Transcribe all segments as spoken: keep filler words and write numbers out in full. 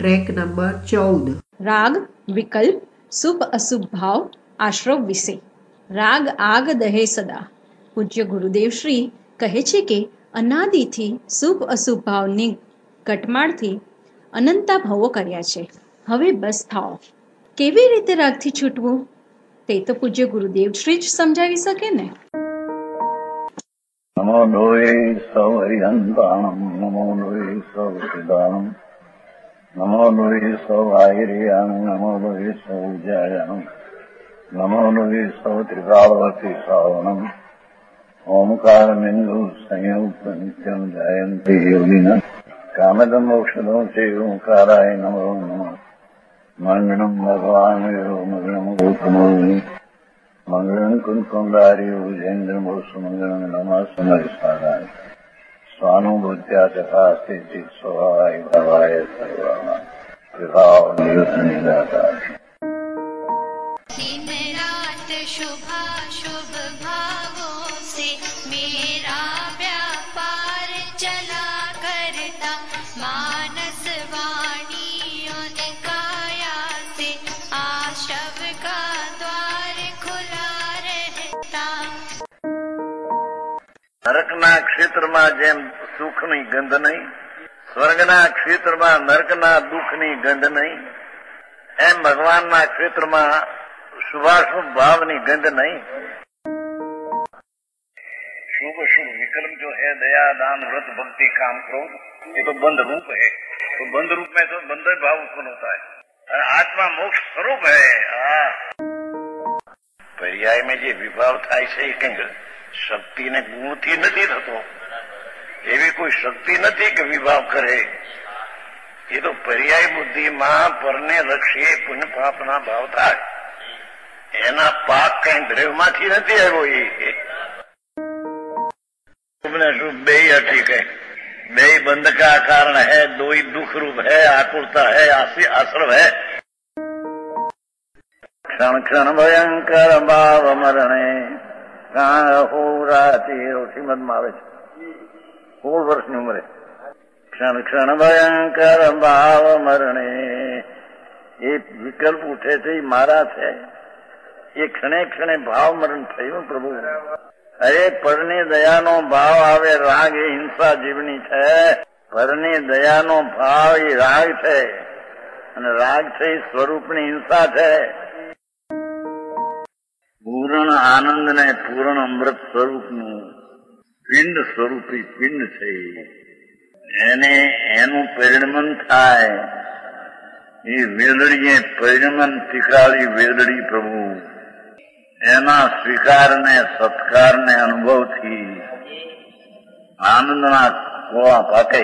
Track number ચૌદ. રાગ વિકલ્પ શુભ અશુભ ભાવ આશ્રવ વિશે. રાગ આગ દહે સદા. પૂજ્ય ગુરુદેવ શ્રી કહે છે કે અનાદિથી શુભ અશુભ ભાવની ઘટમાળથી અનંતા ભાવો કર્યા છે. હવે બસ થાઓ. કેવી રીતે રાગથી છૂટવું તે તો પૂજ્ય ગુરુદેવ શ્રી જ સમજાવી શકે ને. નમો લોહે સૌ હરિહંતાણમ નમો લોહે સૌ સિદ્ધાણમ નમો લોહે સૌ આહિર્યાણમ નમો લોહે સૌ જયાણમ નમો લોહે સૌ ત્રિકાળવતી શ્રાવણમ ઓમકાર બિંદુ સંયુક્ત નિત્યમ જયંતિ યોગિના કામદમ મોક્ષદમ શ્રી ઓંકારાય નમો નમઃ. મંગળમ ભગવાન મંગળમ ગૌતમોની મંગળમ કુંકુંદારી ઉજેન્દ્રમ સુમંગળમ નમઃ સમરિસારાય સ્વાનુભૂત્યા તથા સ્થિતિ સ્વભાવાય ભવાય સર્વાના વિભાવ નિયુત નિદાતા. शुभा शुभ भावों से मेरा व्यापार चला करता मानस वाणी और काया से आशव का द्वार खुला रहता. નરકના ક્ષેત્રમાં જેમ સુખની ગંધ નહીં, સ્વર્ગના ક્ષેત્રમાં નરકના દુઃખની ગંધ નહીં, એમ ભગવાનના ક્ષેત્રમાં શુભાશુભ ભાવની ગંધ नहीं. शुभ शुभ विकल्प जो है दया दान व्रत भक्ति काम क्रोध ये तो बंध रूप है. तो बंध रूप में तो बंध भाव उत्पन्न होता है और आत्मा मोक्ष स्वरूप है. हाँ, पर्याय में જે વિભાવ થાય છે એ કંઈક શક્તિ ને ગુણથી નથી થતો. એવી કોઈ શક્તિ નથી કે વિભાવ કરે. એ તો પર્યાય બુદ્ધિમાં પરને લક્ષ્ય પુણ્ય પાપના ભાવ થાય. એના પાક કઈ દ્રવ્યમાંથી નથી આવ્યો. એ शुभ ने शुभ बे ठीक है. बे बंध का कारण है, दो ही दुख रूप है, आकुलता है, आश्रव है. क्षण क्षण भयंकर भाव मरणे हो राती શ્રીમદમાં આવે છે. સોળ વર્ષની ઉંમરે ક્ષણ ક્ષણ ભયંકર ભાવ મરણે એ વિકલ્પ ઉઠે છે. મારા છે એ ક્ષણે ક્ષણે ભાવ મરણ થયું પ્રભુ. અરે પરની દયાનો ભાવ આવે. રાગ એ હિંસા જીવની છે. પરની દયાનો ભાવ એ રાગ છે અને રાગ છે એ સ્વરૂપની હિંસા છે. પૂર્ણ આનંદ ને પૂર્ણ અમૃત સ્વરૂપનું પિંડ સ્વરૂપી પિંડ છે. એને એનું પરિણમન થાય એ વેદડીએ પરિણમન શીખવાડી. વેદડી પ્રભુ એના સ્વીકારને સત્કારને અનુભવથી આનંદના કોળા પાકે.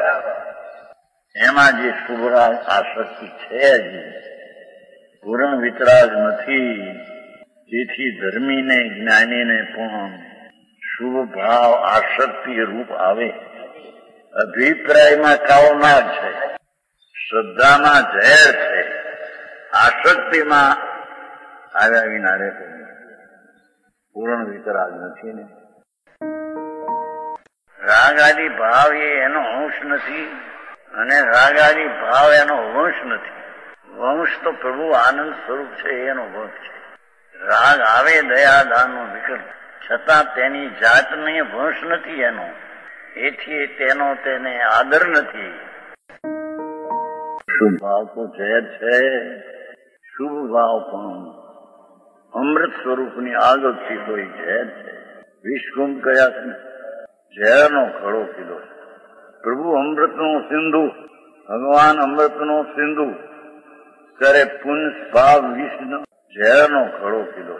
એમાં જે શુભરાગ આસક્તિ છે જ પૂર્ણ વિતરાગ નથી. તેથી ધર્મીને જ્ઞાનીને પણ શુભ ભાવ આસક્તિ રૂપ આવે. અભિપ્રાયમાં કાવનાર છે, શ્રદ્ધામાં ઝેર છે, આસક્તિમાં આવ્યા વિના રહેતો પૂર્ણ વિતરાગ નથી ને. રાગાદી ભાવ એ એનો અંશ નથી અને રાગાદી ભાવ એનો વંશ નથી. વંશ તો પ્રભુ આનંદ સ્વરૂપ છે, એનો વંશ છે. રાગ આવે દયા દાનનો વિકલ્પ, છતાં તેની જાતને વંશ નથી એનો. એથી તેનો તેને આદર નથી. શુભ ભાવ તો ઝેર છે. શુભ ભાવ પણ અમૃત સ્વરૂપની આગળથી કોઈ ઝેર છે. વિષકુંભ કયા છે, ઝેરનો ખડો કીધો. પ્રભુ અમૃતનો સિંધુ, ભગવાન અમૃતનો સિંધુ કરે પુંજ ભાવ વિષનો ઝેરનો ખડો કીધો.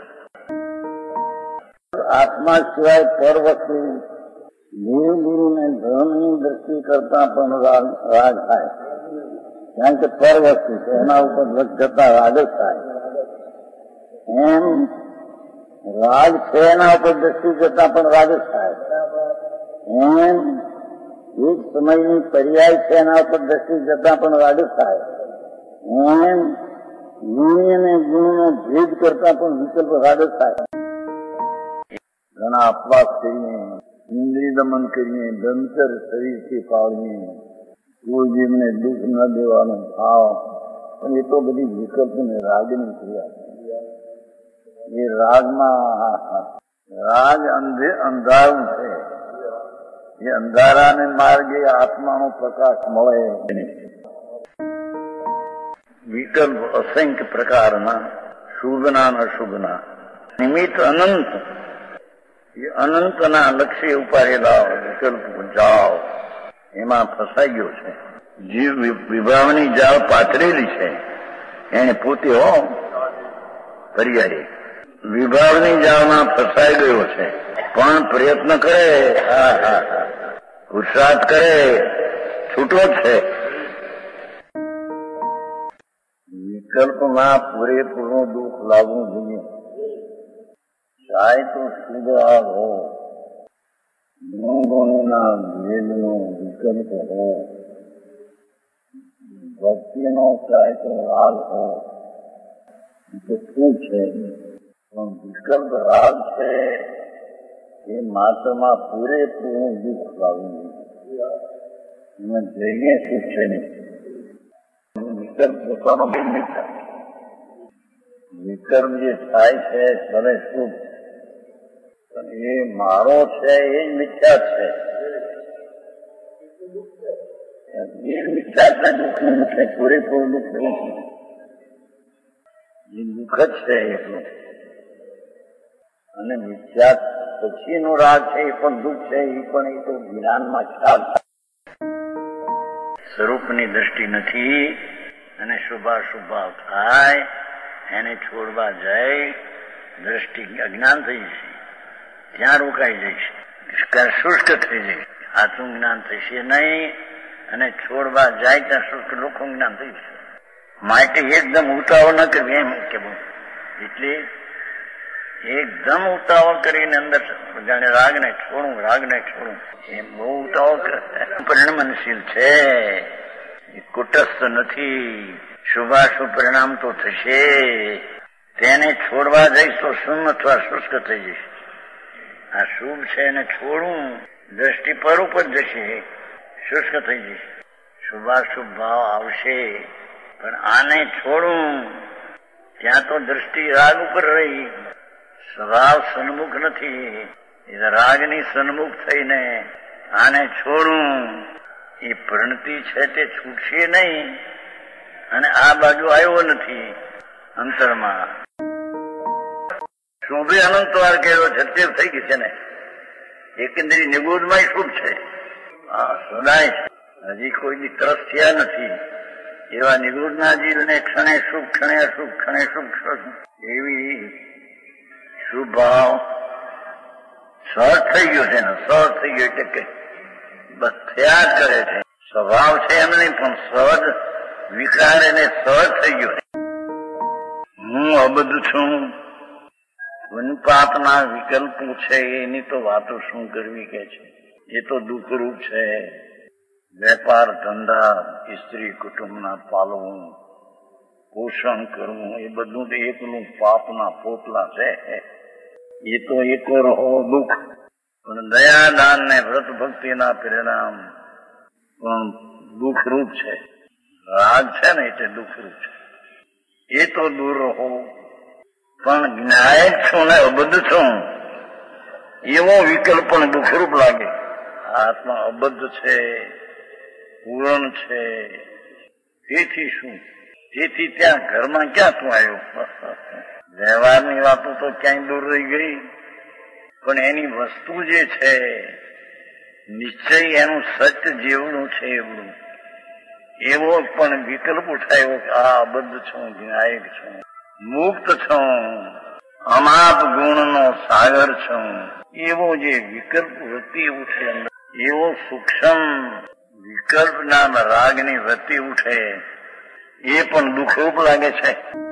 આત્મા સિવાય પર વસ્તુ ગુરુ ગુરુને ધર્મની દ્રષ્ટિ કરતા પણ રાગ થાય. કારણ કે પર વસ્તુ છે એના ઉપર જતા રાગ જ થાય. એમ રાગ છે એના ઉપર દ્રષ્ટિ જતા પણ રાગ જ થાય. એમ એક સમયની પર્યાય છે એના ઉપર દ્રષ્ટિ જતા પણ રાગ જ થાય. એમ ગુણી અને ગુણનો ભેદ કરતા પણ વિકલ્પ રાગ જ થાય. ઘણા અપવાસ કરીને, ઇન્દ્રિય દમન કરીને, બ્રહ્મચર્ય શરીરથી પાળીને કોઈ જીવને દુઃખ ન દેવાનો ભાવ, પણ એ તો બધી વિકલ્પ ને રાગની ક્રિયા. એ રાગમાં રાગ અંધે અંધારું છે. એ અંધારાને માર્ગે આત્માનો પ્રકાશ મળે. વિકલ્પ અસંખ્ય પ્રકારના, શુભના અને અશુભના, નિમિત્ત અનંત. એ અનંતના લક્ષ્ય ઉપાડેલા વિકલ્પ જાઓ એમાં ફસાઈ ગયો છે. જીવ વિભાવની જાળ પાથરેલી છે એને પોતે હો પર્યાય વિભાવની જાળમાં ફસાઈ ગયો છે. પણ પ્રયત્ન કરે, હા હા હા પુરુષાર્થ કરે, છૂટો છે. વિકલ્પમાં પૂરેપૂરું દુઃખ લાગવું જોઈએ. ચાહે તો શુદ્ધ રાગ હો, ગુણોના ભેદનો વિકલ્પ હો, ભક્તિનો ચાહે તો રાગ હો, તો શું છે? પણ વિકલ્પ રાગ છે એ માત્રમાં પૂરેપૂરું દુઃખ લાગવું જોઈએ. એમાં જઈને સુખ છે નહીં. વિકલ્પ પોતાનો બહુ મિથ્યા. વિકલ્પ જે થાય છે ભલે સુખ, પણ એ મારો છે એ જ મિથ્યા છે. એ મિથ્યા દુઃખ નથી, પૂરેપૂરું દુઃખ નથી. એ દુઃખ જ છે એટલું. અને મિથ્યા પછીનો રાગ છે એ પણ દુઃખ છે. એ પણ એ તો જ્ઞાનમાં ખ્યાલ થાય. સ્વરૂપની દ્રષ્ટિ નથી અને શુભાશુભાવ થાય એને છોડવા જાય, દ્રષ્ટિ અજ્ઞાન થઈ જશે, ત્યાં રોકાઈ જઈશ, શુષ્ક થઈ જઈશ, સાચું જ્ઞાન થશે નહીં. અને છોડવા જાય ત્યાં શુષ્ક લોકોનું જ્ઞાન થઈ જશે. માટે એકદમ ઉતાવળ ન કરવી એમ કેવું. એટલે એકદમ ઉતાવળ કરીને અંદર જાણે રાગને છોડું, રાગને છોડું, એમ બહુ ઉતાવળ કરે. પરિણમનશીલ છે, એ કુટસ્થ નથી. શુભાશુભ પરિણામ તો થશે. તેને છોડવા જઈશ તો શૂન્ય અથવા શુષ્ક થઈ જશે. આ શુભ છે એને છોડું, દ્રષ્ટિ પર ઉપર જશે, શુષ્ક થઈ જશે. શુભાશુભ ભાવ આવશે, પણ આને છોડું ત્યાં તો દ્રષ્ટિ રાગ ઉપર રહી. સ્વભાવ સન્મુખ નથી, એ રાગની સન્મુખ થઈને આને છોડું. એ પ્રણતિ છે તે છૂટશે નહીં. અને આ બાજુ આવ્યો નથી અંતરમાં. શુભે અનંત વાર કહેલો છે તે થઈ ગઈ છે ને. એકંદરી નિગોદમાં શુભ છે. હા સદાય હજી કોઈની તરફ થયા નથી એવા નિગોદના જીવને ક્ષણે શુભ, ક્ષણે અશુભ, ક્ષણે શુભ, એવી શુભ ભાવ સહજ થઈ ગયો છે ને. સહજ થઈ ગયો એટલે કે બસ થયા કરે છે. સ્વભાવ છે એમ નહીં, પણ સહજ વિકાર એને સહજ થઈ ગયો. હું અબદ્ધ છું, પાપના વિકલ્પો છે એની તો વાતો શું કરવી કે છે. એ તો દુઃખરૂપ છે. વેપાર ધંધા, સ્ત્રી કુટુંબના પાલવું, પોષણ કરવું, એ બધું તો એકલું પાપના પોટલા છે. એ તો એક રહો દુઃખ. પણ દયાદાન ને વ્રત ભક્તિના પરિણામ પણ દુઃખરૂપ છે. રાગ છે ને એટલે દુઃખરૂપ છે. એ તો દૂર રહો. પણ જ્ઞાયક છું ને અબદ્ધ છું એવો વિકલ્પ પણ દુઃખરૂપ લાગે. આત્મા અબદ્ધ છે, પૂર્ણ છે. તેથી શું? તેથી ત્યાં ઘરમાં ક્યાં તું આવ્યો? વ્યવહારની વાતો તો ક્યાંય દૂર રહી ગઈ. પણ એની વસ્તુ જે છે નિશ્ચય એનું સત્ય જેવડું છે એવડું, એવો પણ વિકલ્પ ઉઠાયો કે આ અબદ્ધ છું, જ્ઞાયક છું, મુક્ત છું, અમાપ ગુણનો સાગર છું. એવો જે વિકલ્પ વૃત્તિ ઉઠે અંદર, એવો સૂક્ષ્મ વિકલ્પ નામ રાગની વૃત્તિ ઉઠે, એ પણ દુઃખરૂપ લાગે છે.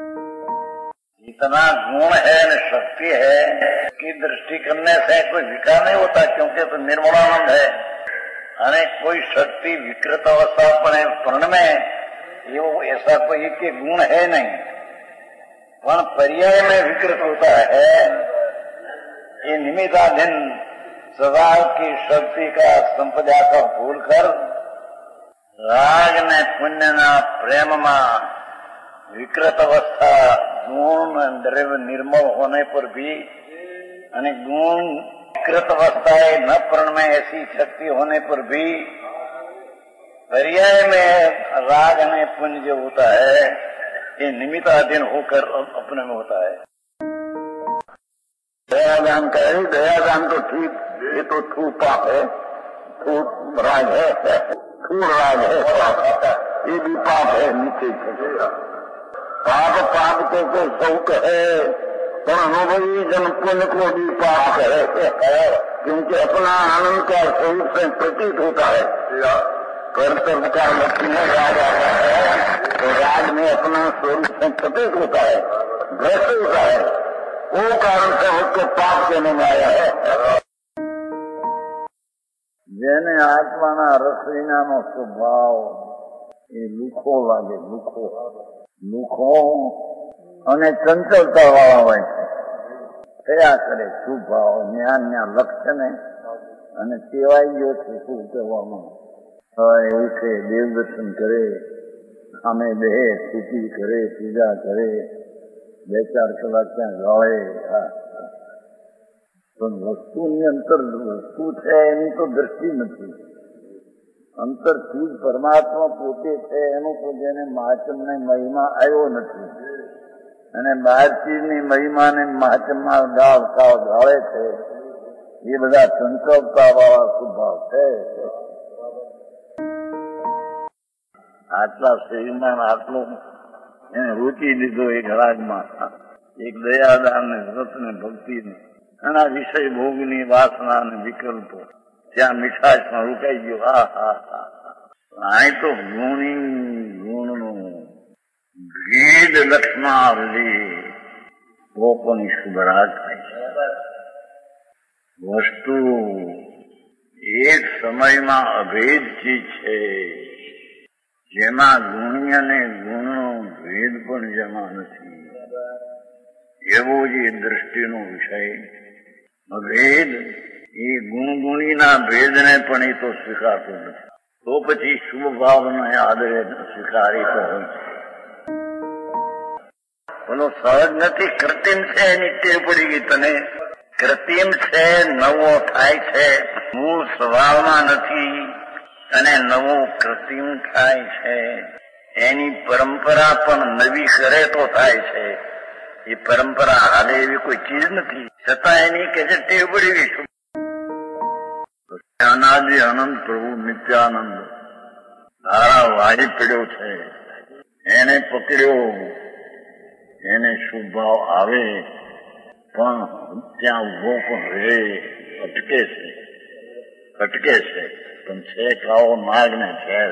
इतना गुण है न शक्ति है कि दृष्टि करने से कोई विकार नहीं होता, क्योंकि तो निर्मलानंद है. અને कोई शक्ति विकृत अवस्था अपने पूर्ण में ये ऐसा कोई एक गुण है नहीं, पर पर्याय में विकृत होता है. ये निमित्ताधीन स्वभाव की शक्ति का संपदा का भूल कर રાગ ને પુણ્યના પ્રેમમાં વિકૃત અवस्था गुण द्रव्य निर्मल होने पर भी અને गुण विकृत अवस्था है न प्रण में ऐसी शक्ति होने पर भी पर्याय में राग ने पुण्य जो होता है ये निमित्ताधीन होकर अपने में होता है। दयादान कहे दयादान तो ठीक, ये तो थू पाप है, थू राग है, थू राग है, ये भी पाप है नीचे से। पाप पाप को को सौ कहे पर अनुभवी जन पुण्य को भी पाप कहे, क्योंकि अपना आनंद का स्वरूप से प्रतीत होता है। कर्तव्य का लक्ष्य में राग आता है तो राग में अपना स्वरूप से प्रतीत होता है, भ्रष्ट होता है, वो कारण से उसको पाप कहने में आया है। જેને આત્માના રસ વિનાનો સ્વભાવ એ લુખો લાગે, લુખો લુખો અને ચંચળતા વાળા હોય છે, થયા કરે શુભાવ જ્ઞાનના લક્ષ્યને અને ટેવાઈ ગયો છે શું કહેવામાં। સવારે ઉઠે, દેવદર્શન કરે, સામે બેહે, સ્તુતિ કરે, પૂજા કરે, બે ચાર કલાક ત્યાં ગાળે, પણ વસ્તુની અંતર વસ્તુ છે એની તો દ્રષ્ટિ નથી, અંતરથી જ પરમાત્મા પોતે છે એનો તો જેને મહાચમને મહિમા આવ્યો નથી અને બહાર ચીજની મહિમાને મહાચમમાં ગાળ કાળ ગાળે છે, એ બધા સંકલ્પતા વાળા સ્વભાવ છે। આટલા શરીરમાં આટલું એને રૂચી દીધો એક રાગમાં, એક દયાદાન ને વ્રત ને ભક્તિ ને એના વિષય ભોગની વાસના અને વિકલ્પો ત્યાં મીઠાશમાં રોકાઈ ગયો। હા હા હા અહીં તો ગુણી ગુણનું ભેદ લક્ષમાં લે લોકોની સુધરા થાય છે। વસ્તુ એક સમયમાં અભેદ ચીજ છે જેમાં ગુણી અને ગુણનો ભેદ પણ જેમાં નથી, એવો જ એ દ્રષ્ટિનો વિષય અભેદ એ ગુણગુણીના ભેદને પણ એ તો સ્વીકારતો નથી, તો પછી શુભ ભાવના આદરે સ્વીકારી તો હોય છે। બોલો સહજ નથી, કૃત્રિમ છે એની ટેવ પડી ગઈ તને, કૃત્રિમ છે, નવો થાય છે, મૂળ સ્વભાવમાં નથી અને નવો કૃત્રિમ થાય છે, એની પરંપરા પણ નવી કરે તો થાય છે, એ પરંપરા હાલે એવી કોઈ ચીજ નથી, છતાં એની કે છે ટેવ પડી ગઈ છું। અનાદિ અનંત પ્રભુ નિત્યાનંદ ધારા વાળી પડ્યો છે, એને પકડ્યો, એને શુભ ભાવ આવે પણ ત્યાં ઉભો પણ રહે, અટકે છે અટકે છે પણ છે કાવો માર્ગ ને ઝેર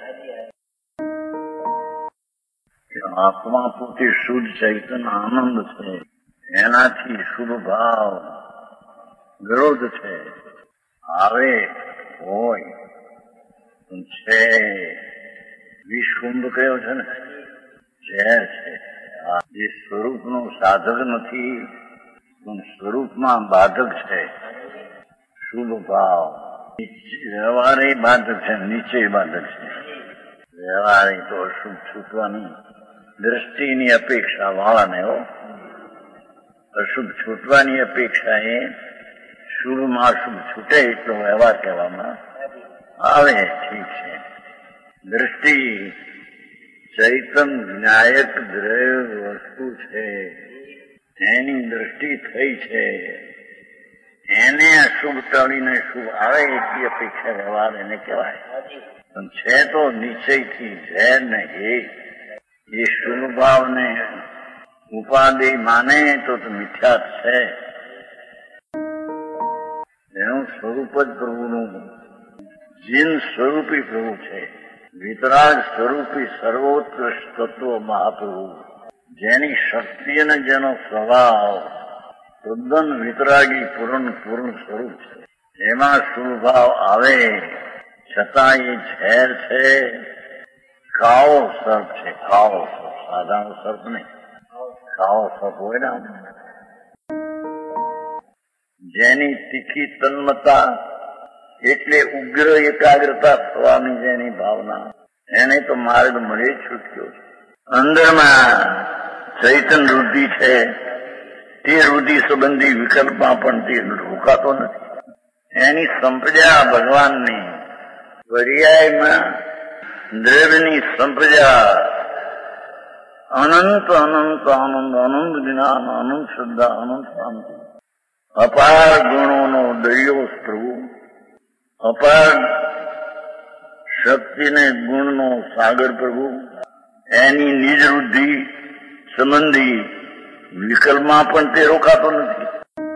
છે। આત્મા પોતે શુદ્ધ ચૈતન્ય આનંદ છે, એનાથી શુભ ભાવ વિરોધ છે, આવે હોય છે, વિષુંભ કયો છે ને ઝેર છે, એ સ્વરૂપનું સાધક નથી પણ સ્વરૂપમાં બાધક છે। શુભ ભાવ વ્યવહારે બાધક છે, નીચે બાધક છે, વ્યવહારે તો અશુભ છૂટવાની દ્રષ્ટિની અપેક્ષા વાળાને હો, અશુભ છૂટવાની અપેક્ષા એ શુભમાં અશુભ છૂટે એટલો વ્યવહાર કહેવામાં આવે, ઠીક છે। દ્રષ્ટિ ચૈતન જ્ઞાયક દ્રવ્ય વસ્તુ છે, એની દ્રષ્ટિ થઈ છે, એને અશુભ ટળીને શુભ આવે એટલી અપેક્ષા વ્યવહાર એને કહેવાય, પણ છે તો નિશ્ચયથી ઝેર ને હે, એ શુભ ભાવને ઉપાધિ માને તો મિથ્યા છે, એનું સ્વરૂપ જ પ્રભુનું જીન સ્વરૂપી પ્રભુ છે, વિતરાગ સ્વરૂપી સર્વોત્કૃષ્ટ તત્વ મહાપ્રભુ, જેની શક્તિ અને જેનો સ્વભાવ તદ્દન વિતરાગી પૂર્ણ પૂર્ણ સ્વરૂપ છે, એમાં શુભભાવ આવે છતાં એ ઝેર છે, કાળો સર્પ છે, કાળો સર્પ, સાધારણ સર્પ નહીં, કાળો સર્પ હોય ને જેની તીખી તન્મતા એટલે ઉગ્ર એકાગ્રતા થવાની જેની ભાવના, એને તો માર્ગ મળે છૂટ્યો. અંદરમાં ચૈતન વૃદ્ધિ છે, તે વૃદ્ધિ સંબંધી વિકલ્પમાં પણ તે રોકાતો નથી. એની સંપ્રજા ભગવાનની, પર્યાયમાં દ્રવ્યની સંપ્રજા અનંત અનંત આનંદ, અનંત જ્ઞાન, અનંત શ્રદ્ધા, અનંત શાંતિ, અપાર ગુણોનો દરિયો પ્રભુ, અપાર શક્તિને ગુણનો સાગર પ્રભુ, એની નિજ વૃદ્ધિ સંબંધી વિકલ્પમાં પણ તે રોકાતો નથી.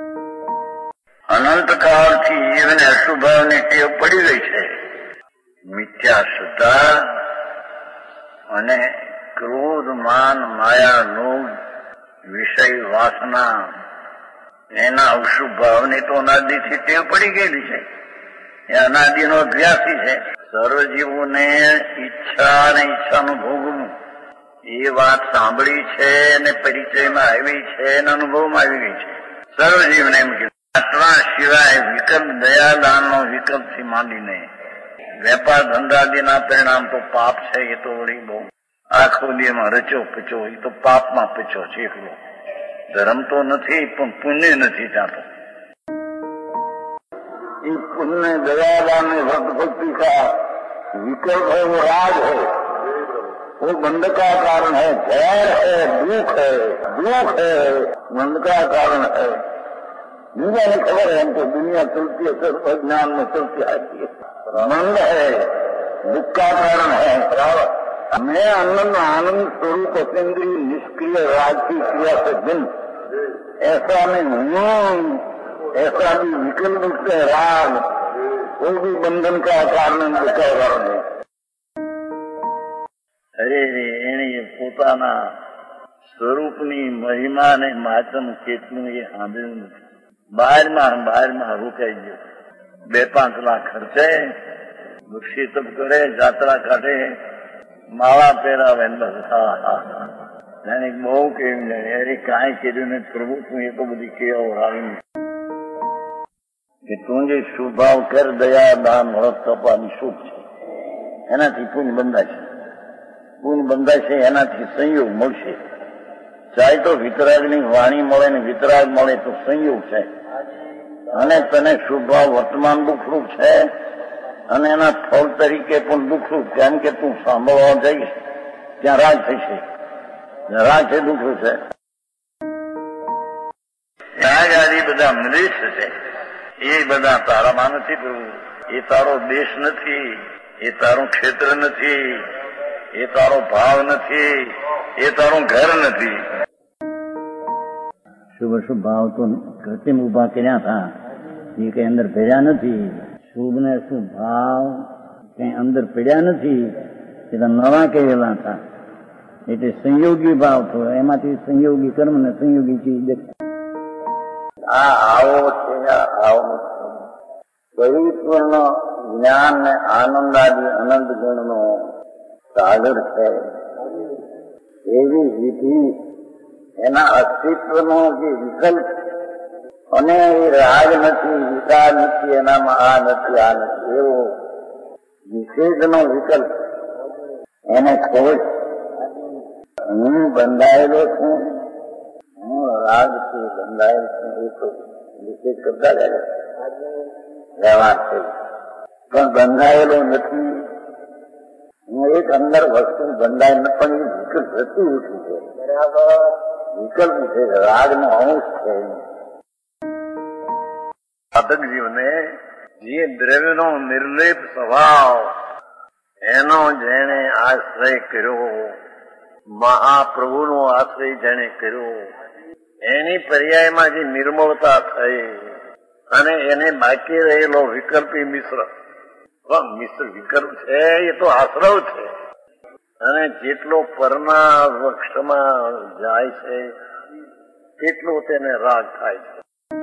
અનંત કાળથી જીવને અશુભાવની ટેવ પડી ગઈ છે. મિથ્યા શ્રદ્ધા અને ક્રોધ, માન, માયા, લોભ, વિષય વાસના, એના અશુભ ભાવની તો અનાદિથી ટેવ પડી ગયેલી છે. એ અનાદિનો અભ્યાસી છે. સર્વજીવોને ઈચ્છા અને ઈચ્છાનું ભોગવું એ વાત સાંભળી છે અને પરિચયમાં આવી છે અને અનુભવમાં આવી ગઈ છે. સર્વજીવને એમ કીધું. આત્મા સિવાય વિકલ્પ, દયાદાનનો વિકલ્પથી માંડીને વેપાર ધંધાદીના પરિણામ તો પાપ છે. એ તો વળી બહુ આખો દીમાં રચો પચો, એ તો પાપમાં પચો છે એકલો. ધર્મ તો નથી પણ પુણ્ય નથી જાતો. ये पुण्य, दयादान, भक्त भक्ति का विकल्प है, वो राग है, वो बंध का कारण है, झैर है, दुख है, दुख है, बंध का कारण है. दुनिया में खबर है हमको, दुनिया चलती है सर्व ज्ञान में चलती आती है. आनंद है, दुख का कारण है. मैं आनंद आनंद स्वरूप असेंद्रीय निष्क्रिय राग की क्रिया से भिन्न ऐसा मैं हूँ. ऐसा भी विकल्प से राग, वो भी बंधन का कारण कह रहा है. અરે એને પોતાના સ્વરૂપની મહિમા ને માચમ કેટલું એ સાંભળ્યું નથી. બહારમાં બહારમાં રોકાઈ ગયો. બે પાંચ લાખ ખર્ચે, વૃક્ષી તપ કરે, જાત્રા કાઢે, માળા પહેરાવે, બસ હા હા હા. એને બહુ કેવું જાય, અરે કાંઈ કર્યું ને પ્રભુ તું એ તો બધી કેવો રાવી કે તું જે શુભાવ કર, દયા, દાન, વ્રત, તપાની શુભ છે. એનાથી પુણ્ય બંધાશે. પુણ્ય બંધાશે એનાથી સંયોગ મળશે. ચાહે તો વિતરાગની વાણી મળે ને વિતરાગ મળે તો સંયોગ છે. અને તને શુભાવ વર્તમાન દુઃખરૂપ છે અને એના ફળ તરીકે પણ દુઃખરૂપ. કેમ કે તું સાંભળવા જઈશ ત્યાં રાગ થશે. રાગ છે દુઃખરૂપ છે. રાગ આદિ બધા મૃત છે. એ બધા તારામાં નથી પ્રભુ. એ તારો દેશ નથી, એ તારું ક્ષેત્ર નથી, એ તારો ભાવ નથી, એ તારું ઘર નથી. શુભ શુભ ભાવ તો કૃત્રિમ ઉભા કર્યા હતા, એ કઈ અંદર પડ્યા નથી. શુભ ને શુભ ભાવ કઈ અંદર પડ્યા નથી, એ તો નવા કહેલા હતા. એટલે સંયોગી ભાવ થયો, એમાંથી સંયોગી કર્મ ને સંયોગી ચીજ. આ આવો છે, આવો પરિપૂર્ણ જ્ઞાન ને આનંદ આદિ અનંત ગુણનો સાગર છે. એવી વિધિ, એના અસ્તિત્વનો જે વિકલ્પ, અને એ રાગ નથી, વિકાર નથી, એનામાં આ નથી આ નથી એવો નિષેધનો વિકલ્પ, એને ખોજ. હું બંધાયેલો છું, હું રાગથી બંધાયેલ છું, એ તો નિષેધ કરતા રહે વ્યવહાર છે. પણ બંધાયેલો નથી. હું એક અંદર વસ્તુ બંધાય ન, પણ એ વિકલ્પ થતી ઉઠી છે. વિકલ્પ છે, રાગનો અંશ છે. સાધક જીવને જે દ્રવ્યનો નિર્લેપ સ્વભાવ, એનો જેને આશ્રય કર્યો, મહાપ્રભુનો આશ્રય જેને કર્યો, એની પર્યાયમાં જે નિર્મળતા થઈ અને એને બાકી રહેલો વિકલ્પી મિશ્ર, મિશ્ર વિકલ્પ છે એ તો આશ્રવ છે. અને જેટલો પરના વૃક્ષમાં જાય છે એટલો તેને રાગ થાય છે.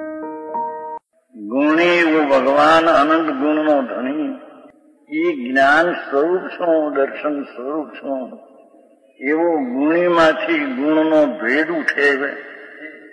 ગુણી એવું ભગવાન અનંત ગુણનો ધણી, એ જ્ઞાન સ્વરૂપ છું, દર્શન સ્વરૂપ છું, એવો ગુણીમાંથી ગુણનો ભેદ ઉઠે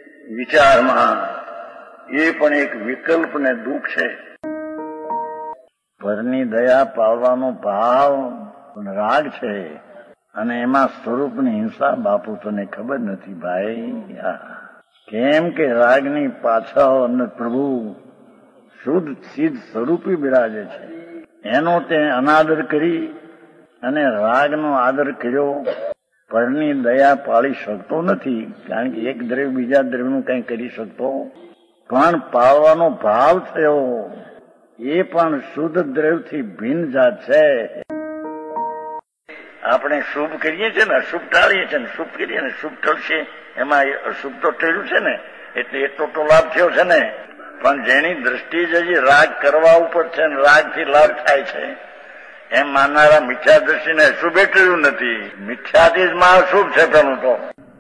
વિચારમાં, એ પણ એક વિકલ્પ ને દુઃખ છે. પરની દયા પાળવાનો ભાવ પણ રાગ છે, અને એમાં સ્વરૂપની હિંસા બાપુ તને ખબર નથી ભાઈ. કેમ કે રાગની પાછળ અને પ્રભુ શુદ્ધ સિદ્ધ સ્વરૂપી બિરાજે છે. એનો તે અનાદર કરી અને રાગનો આદર કર્યો. પરની દયા પાળી શકતો નથી, કારણ કે એક દ્રવ્ય બીજા દ્રવ્યનું કંઈ કરી શકતો, પણ પાળવાનો ભાવ થયો એ પણ શુદ્ધ દ્રવ્યથી ભિન્ન જાત છે. આપણે શુભ કરીએ છીએ ને અશુભ ટાળીએ છીએ ને, શુભ કરીએ ને શુભ ટળશે, એમાં અશુભ તો ટળ્યું છે ને, એટલે એટલો તો લાભ થયો છે ને. પણ જેની દ્રષ્ટિ જ હજી રાગ કરવા ઉપર છે ને રાગથી લાભ થાય છે, એમ માનનારા મિથ્યા દ્રષ્ટિને અશુભ ટળ્યું નથી. મિથ્યાથી જ માં અશુભ છે. પેલું તો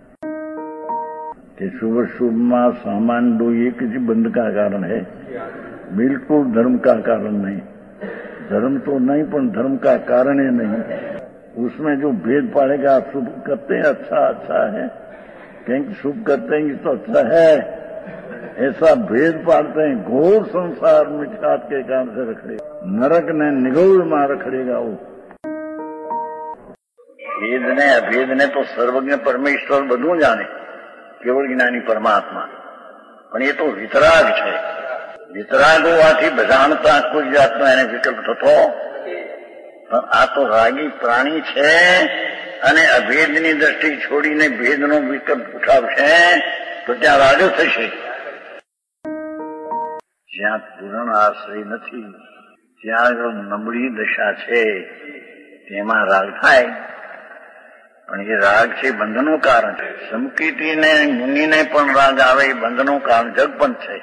कि शुभ शुभ में सामान दो एक ही बंध का कारण है, बिल्कुल धर्म का कारण नहीं. धर्म तो नहीं पर धर्म का कारण ही नहीं. उसमें जो भेद पाड़ेगा, शुभ करते हैं अच्छा अच्छा है, कहीं शुभ करते हैं तो अच्छा है, ऐसा भेद पाड़ते हैं. घोर संसार मिथ्यात के कारण से रखड़ेगा, नरक ने निगौर में रखड़ेगा. वो भेद ने अभेद ने तो सर्वज्ञ परमेश्वर બધું જાણે, કેવળ જ્ઞાની પરમાત્મા. પણ એ તો વિતરાગ છે. વિતરાગ હોવાથી બધાણતા કોઈ જાતનો એને વિકલ્પ થતો. પણ આ તો રાગી પ્રાણી છે અને અભેદની દ્રષ્ટિ છોડીને ભેદનો વિકલ્પ ઉઠાવશે તો ત્યાં રાગ થશે. જ્યાં પૂર્ણ આશ્રય નથી ત્યાં આગળ નબળી દશા છે, તેમાં રાગ થાય. પણ એ રાગ છે બંધનું કારણ છે. સમકીટીને મુનિને પણ રાગ આવે એ બંધનું કારણ જગ પણ છે.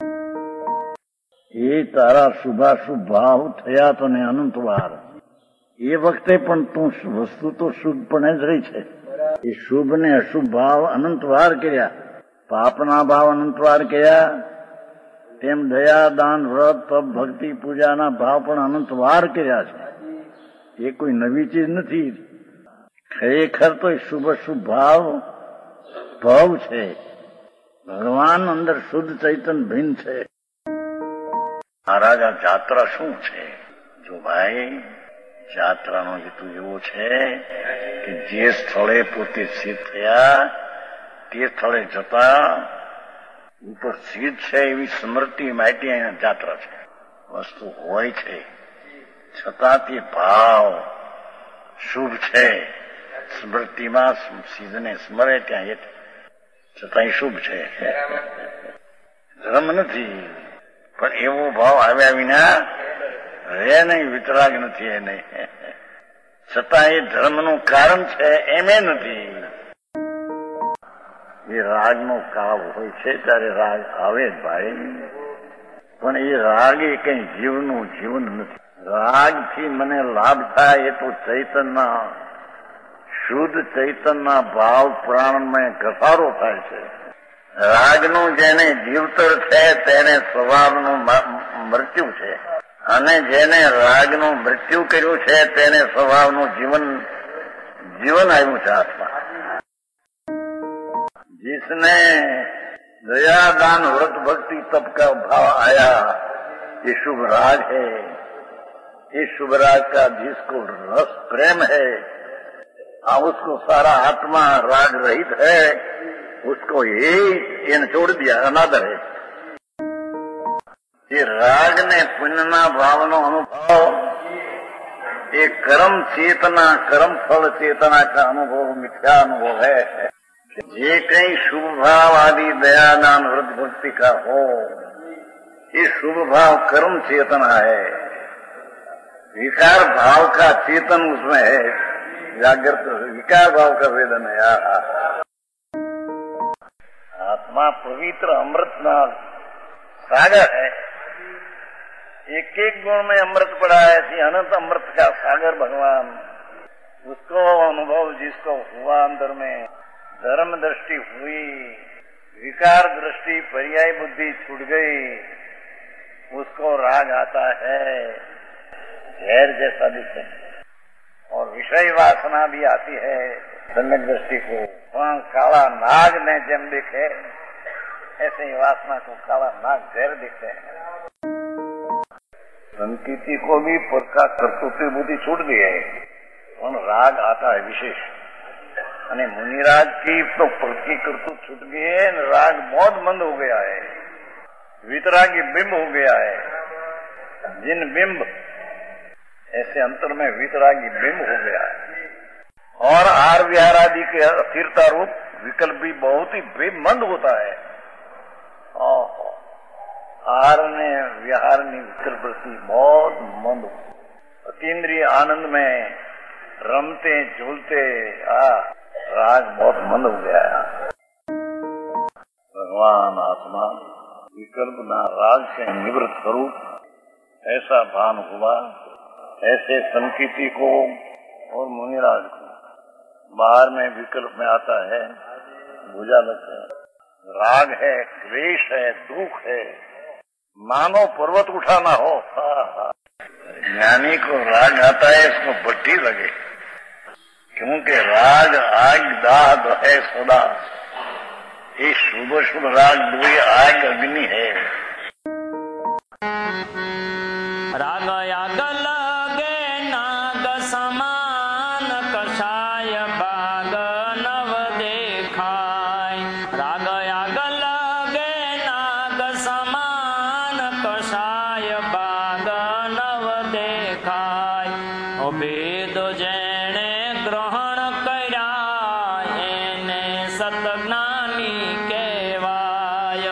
એ તારા શુભાશુભ ભાવ થયા તને અનંતવાર, એ વખતે પણ તું વસ્તુ તો શુભપણે જ રહી છે. એ શુભ ને અશુભ ભાવ અનંતવાર કર્યા, પાપના ભાવ અનંતવાર કર્યા, તેમ દયા દાન વ્રત તપ ભક્તિ પૂજાના ભાવ પણ અનંતવાર કર્યા છે. એ કોઈ નવી ચીજ નથી. ખરેખર તો એ શુભ શુભ ભાવ ભાવ છે. ભગવાન અંદર શુદ્ધ ચૈતન ભિન્ન છે. મહારાજ આ જાત્રા શું છે? જો ભાઈ જાત્રાનો હેતુ એવો છે કે જે સ્થળે પોતે સિદ્ધ થયા તે સ્થળે જતા ઉપર સિદ્ધ છે એવી સ્મૃતિ માટે અહીંયા જાત્રા છે. વસ્તુ હોય છે છતાં તે ભાવ શુભ છે. સ્મૃતિમાં સિદ્ધને સ્મરે ત્યાં એ છતાં શુભ છે. ધર્મ નથી, પણ એવો ભાવ આવ્યા વિના રહે નહીં. વિતરાગ નથી એને, છતાં એ ધર્મનું કારણ છે એમે નથી. એ રાગનો કાળ હોય છે ત્યારે રાગ આવે જ ભાઈ, પણ એ રાગ એ કઈ જીવનું જીવન નથી. રાગથી મને લાભ થાય એ તો ચૈતનના શુદ્ધ ચૈતનના ભાવ પ્રાણમય ઘસારો થાય છે. રાગનું જેને જીવતર છે તેને સ્વભાવનું મૃત્યુ છે, અને જેને રાગનું મૃત્યુ કર્યું છે તેને સ્વભાવનું જીવન જીવન આવ્યું છે આત્મા. जिसने दया दान व्रत भक्ति तप का भाव आया ये शुभ राग है. इस शुभ राग का जिसको रस प्रेम है, हाँ उसको सारा आत्मा राग रहित है, उसको ये इन छोड़ दिया अनादर है. ये राग ने पुण्यना भावनो अनुभव, ये कर्म चेतना कर्म फल चेतना का अनुभव मिथ्या अनुभव है. ये कहीं शुभ भाव आदि दया दान व्रत भक्ति का हो, ये शुभ भाव कर्म चेतना है. विकार भाव का चेतन उसमें है. जागृत विकार भाव का वेदन है. आत्मा पवित्र अमृत ना सागर है. एक एक गुण में अमृत पड़ा है. अनंत अमृत का सागर भगवान, उसको अनुभव जिसको हुआ अंदर में धर्म दृष्टि हुई, विकार दृष्टि पर्याय बुद्धि छूट गई, उसको राग आता है. जहर जैसा दिखते और विषय वासना भी आती है सम्यक दृष्टि को. वहां काला नाग ने जम दिखे ऐसे ही वासना को काला नाग जहर दिखते हैं. संकीर्ति को भी पर का कर्तृत्व बुद्धि छूट गई है और राग आता है विशेष। અને मुनिराज की तो प्रति कर्तृत्व छूट गई है, राग बहुत मंद हो गया है, वितरागी बिंब हो गया है। जिन बिंब ऐसे अंतर में वितरागी बिंब हो गया है। और आर विहार आदि के अस्थिरता रूप विकल्प भी बहुत ही बेमंद होता है। आर ने विहार ने विकल्प प्रति बहुत मंद, अतीन्द्रिय आनंद में रमते झूलते आ राग बहुत मंद हो गया है। भगवान आत्मा विकल्प ना राग से निवृत्त स्वरूप ऐसा भान हुआ। ऐसे संकीर्ति को और मुनिराज को बाहर में विकल्प में आता है, बुझा लगता है। राग है, क्लेश है, दुख है, मानो पर्वत उठाना हो। ज्ञानी को राग आता है, इसको भट्टी लगे, क्योंकि राग आग दाग है सदा। ये शुभ शुभ राग दुई आग अग्नि है। राग आग लगे नाग समान, कषाय बाग नव देखाय। राग आग लगे नाग समान, कषाय बाग नव देखाय। ओ भेद जेणे ग्रहण कर्या, एने सतज्ञानी कहवाय।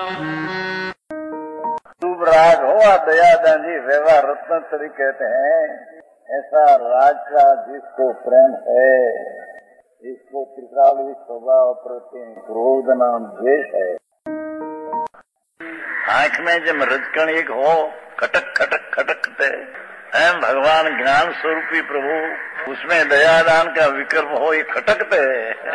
शुभ राग हो दयादान जी व्यवहार रत्न तरी कहते हैं। ऐसा राग का जिसको प्रेम है, जिसको त्रिकाली स्वभाव प्रति क्रोध नाम द्वेष है। आंख में जब रजकण एक हो खटक खटक खटकते हैं, भगवान ज्ञान स्वरूपी प्रभु, उसमें दयादान का विकल्प हो, ये खटकते हैं।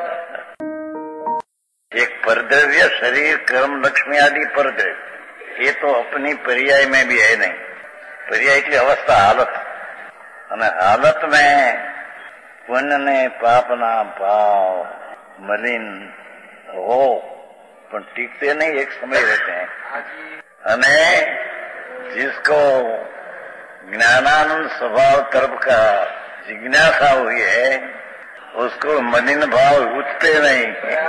एक परद्रव्य शरीर कर्म लक्ष्मी आदि परद्रव्य, ये तो अपनी पर्याय में भी है नहीं। पर्याय की अवस्था हालत, અને हालत में पुण्य ने पाप ना भाव मलिन हो पण टीकते नहीं, एक समय रहते हैं। અને जिसको ज्ञानानंद स्वभाव तरफ का जिज्ञासा हुई है, उसको मलिन भाव उठते नहीं।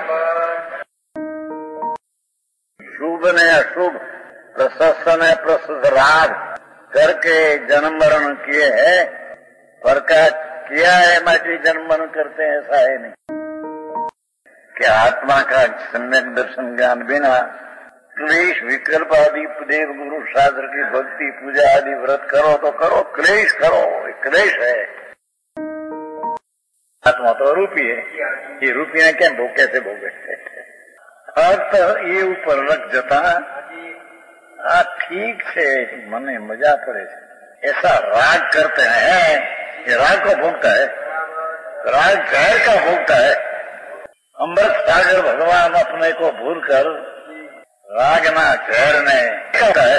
शुभ ने अशुभ, प्रशस्त ने प्रशस्त राग करके जन्म मरण किए हैं, पर का किया है माटी जन्म मरण करते हैं, ऐसा है नहीं कि आत्मा का सम्यक दर्शन ज्ञान बिना क्लेश विकल्प आदि देव गुरु शास्त्र की भक्ति पूजा आदि व्रत करो तो करो, क्लेश करो, क्लेश है। आत्मा तो रूपी है, ये रूपियां क्या भोग कैसे भोगे। फक्त ये ऊपर रख जता आ ठीक से मने मजा पड़े, ऐसा राग करते हैं। ये राग को भोगता है, राग जहर का भोगता है। अमृत सागर भगवान अपने को भूल कर राग ना जहर ने कहता है।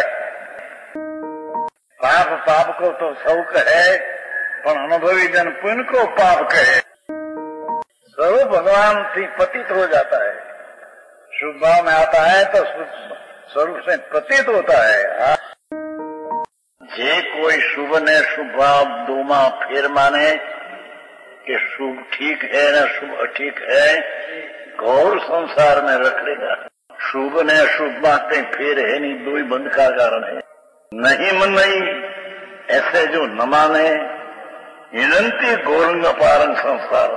पाप पाप को तो शौक है, पर अनुभवी जन पुण्य को पाप कहे। स्वरूप भगवान से पतित हो जाता है। शुभ भाव में आता है तो स्वरूप से प्रतीत होता है। जे कोई शुभ ने शुभ भाव दोमा फिर माने कि शुभ ठीक है न शुभ अठीक है, घोर संसार में रखेगा। शुभ ने अशुभ बातें फिर है नहीं, दो ही बंद का कारण है। नहीं मन नहीं ऐसे जो न माने, हिनंती गोरंग पारंग संसार,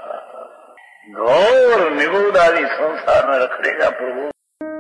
घोर निगूढ़ संसार में रखेगा प्रभु।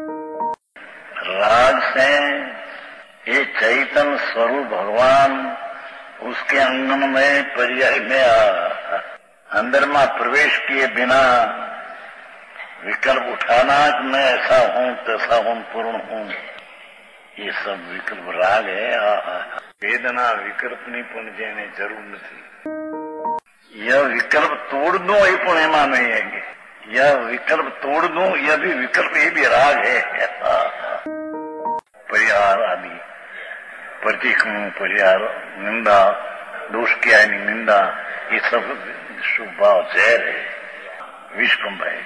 राग से ये चैतन्य स्वरूप भगवान उसके अंगन में पर्याय में आ, अंदर में प्रवेश किए बिना विकल्प उठाना कि मैं ऐसा हूँ तैसा हूँ पूर्ण हूँ, ये सब विकल्प राग है। आ, आ, वेदना विकल्प नहीं पुण्य ने जरूर नहीं। यह विकल्प तोड़ दो, ये पुण्य एમાં नहीं है। यह विकल्प तोड़ दो, यह भी विकल्प, ये भी राग है। परिहार आदि प्रतीक परिहार, निंदा दोष किया है निंदा, ये सब शुभ भाव जहर है, विषकुंभ है।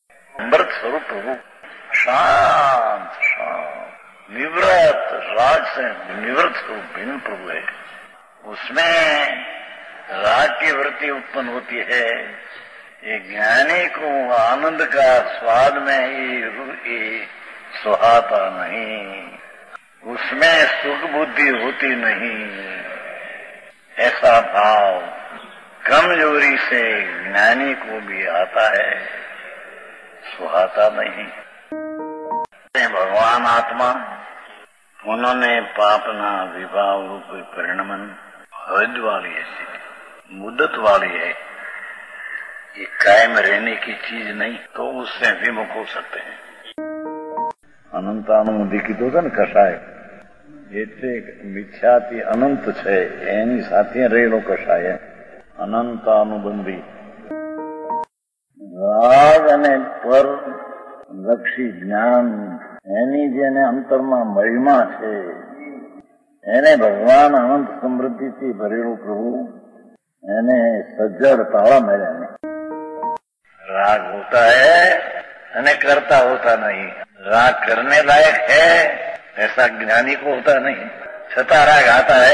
अमृत स्वरूप प्रभु शांत शांत निवृत्त, राग से निवृत्त स्वरूप भिन्न प्रभु है। उसमें राग की वृत्ति उत्पन्न होती है। ये ज्ञानी को आनंद का स्वाद में ये सुहाता नहीं, उसमें सुख बुद्धि होती नहीं। ऐसा भाव कमजोरी से ज्ञानी को भी आता है, सुहाता नहीं। भगवान आत्मा उन्होंने पापना विभाव रूप परिणमन हद वाली है, मुद्दत वाली है, ये कायम रहने की चीज नहीं, तो उससे विमुख हो सकते हैं। અનંતાનુબંધી કીધું છે ને કષાય, એટલે મિથ્યાથી અનંત છે એની સાથે રહેલો કષાય અનંતાનુબંધી. રાગ અને પર લક્ષી જ્ઞાન એની જેને અંતરમાં મહિમા છે એને ભગવાન અનંત સમૃદ્ધિથી ભરેલું પ્રભુ એને સજ્જડ તાળા મળ્યા નહીં. राग होता है अने करता होता नहीं। राग करने लायक है ऐसा ज्ञानी को होता नहीं, छता राग आता है।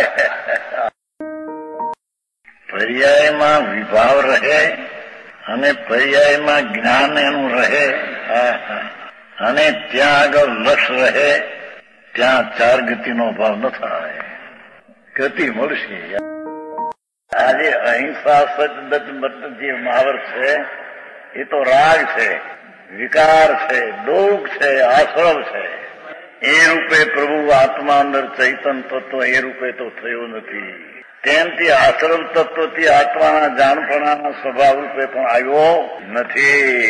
पर्याय में विभाव रहे अने पर्याय में ज्ञान एनु रहे अने त्या आगळ लक्ष्य रहे, त्या चार गति नो भाव न थाय, गति मळशे। આજે અહિંસા સચદત મત જે મહાવર છે એ તો રાગ છે, વિકાર છે, દુઃખ છે, આશ્રવ છે. એ રૂપે પ્રભુ આત્મા અંદર ચૈતન તત્વ એ રૂપે તો થયો નથી. તેમથી આશ્રવ તત્વથી આત્માના જાણપણાના સ્વભાવ રૂપે પણ આવ્યો નથી.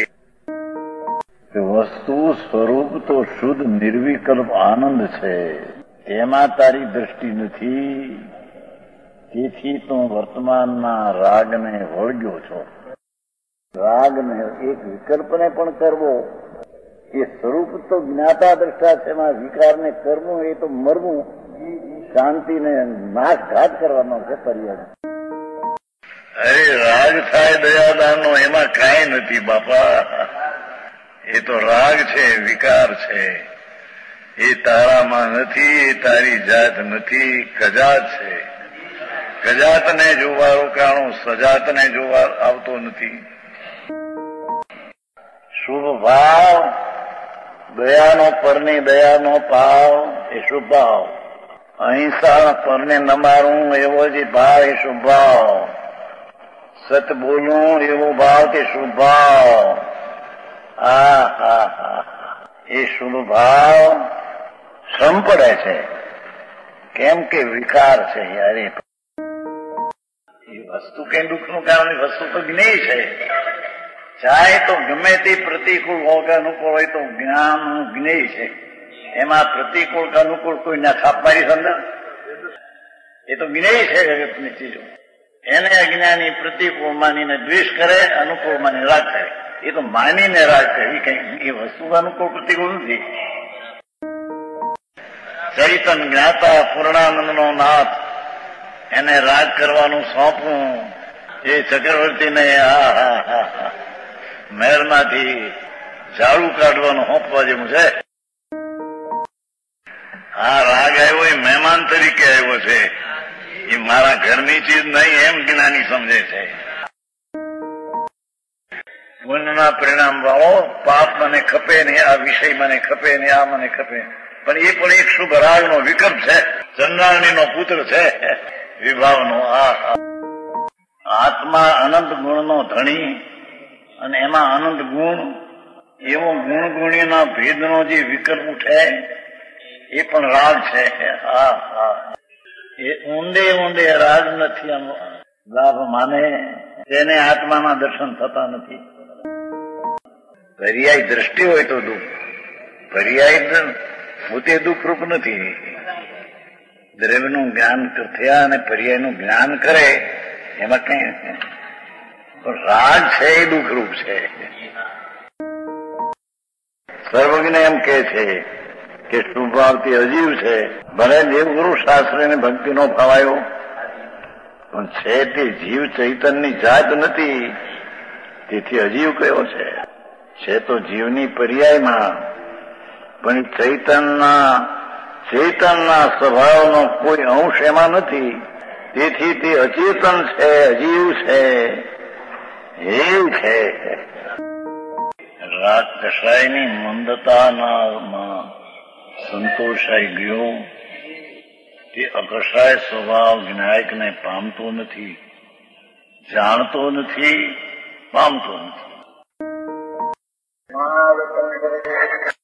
વસ્તુ સ્વરૂપ તો શુદ્ધ નિર્વિકલ્પ આનંદ છે, તેમાં તારી દ્રષ્ટિ નથી. તેથી તું વર્તમાનના રાગને વળગ્યો છો. રાગને એક વિકલ્પને પણ કરવો એ સ્વરૂપ તો જ્ઞાતા દ્રષ્ટા છે, એમાં વિકારને કરવું એ તો મરવું, શાંતિને નાશઘાત કરવાનો છે પર્યાય. અરે રાગ થાય દયાદાનનો એમાં કાંઈ નથી બાપા, એ તો રાગ છે, વિકાર છે, એ તારામાં નથી, એ તારી જાત નથી, કજાત છે. કજાતને જોવા રોકાણો, સજાતને જોવા આવતો નથી. શુભ ભાવ, દયાનો પરની દયાનો ભાવ એ શુભ ભાવ. અહિંસા પરને ન મારું એવો જે ભાવ એ શુભ ભાવ. સત બોલું એવો ભાવ તે શુભ ભાવ. આ હા હા એ શુભ ભાવ શ્રમ પડે છે, કેમ કે વિકાર છે યારે. એ વસ્તુ કઈ દુઃખનું કારણ, વસ્તુ તો જ્ઞેય છે. ચાહે તો ગમે તે પ્રતિકૂળ હોય કે અનુકૂળ હોય તો જ્ઞાન જ્ઞેય છે. એમાં પ્રતિકૂળ કે અનુકૂળ કોઈ ના છાપ મારી સમજા, એ તો જ્ઞેય છે જગતની ચીજો. એને અજ્ઞાની પ્રતિકૂળ માનીને દ્વેષ કરે, અનુકૂળ માની રાગ કરે. એ તો માનીને રાગ કરે, એ કઈ એ વસ્તુ અનુકૂળ પ્રતિકૂળ નથી. ચૈતન જ્ઞાતા પૂર્ણાનંદ નો નાથ એને રાગ કરવાનું સોંપવું એ ચક્રવર્તીને આ હા હા હા મહેરમાંથી ઝાડુ કાઢવાનું સોંપવા જેવું છે. આ રાગ આવ્યો એ મહેમાન તરીકે આવ્યો છે, એ મારા ઘરની ચીજ નહીં એમ જ્ઞાની સમજે છે. પુણ્યના પરિણામ વાળો પાપ મને ખપે ને, આ વિષય મને ખપે ને, આ મને ખપે, પણ એ પણ એક શુભ રાગનો વિકલ્પ છે, ચંદ્રાણીનો પુત્ર છે વિભાવનો. આ આત્મા અનંત ગુણનો ધણી અને એમાં અનંત ગુણ, એવો ગુણ ગુણીના ભેદનો જે વિકલ્પ ઉઠે એ પણ રાગ છે. હા હા એ ઊંડે ઊંડે રાગ નથી આમ લાભ માને તેને આત્માના દર્શન થતા નથી. પર્યાય દ્રષ્ટિ હોય તો દુઃખ, પર્યાય પોતે દુઃખરૂપ નથી. દ્રવ્યનું જ્ઞાન થયા અને પર્યાયનું જ્ઞાન કરે એમાં કઈ, પણ રાગ છે એ દુઃખરૂપ છે. સર્વજ્ઞ એમ કે છે કે શુભાવતી અજીવ છે. ભલે દેવગુરુ શાસ્ત્ર ને ભક્તિ નો ફાવાયો, પણ છે તે જીવ ચૈતનની જાત નથી, તેથી અજીવ કયો છે. છે તો જીવની પર્યાયમાં, પણ ચૈતનના ચેતનના સ્વભાવનો કોઈ અંશ એમાં નથી. તેથી તે અચેતન છે, અજીવ છે, હેવ છે. રાગ કસાયની મંદતામાં સંતોષાઈ ગયો. તે અકસાય સ્વભાવ વિનાયકને પામતો નથી, જાણતો નથી, પામતો નથી.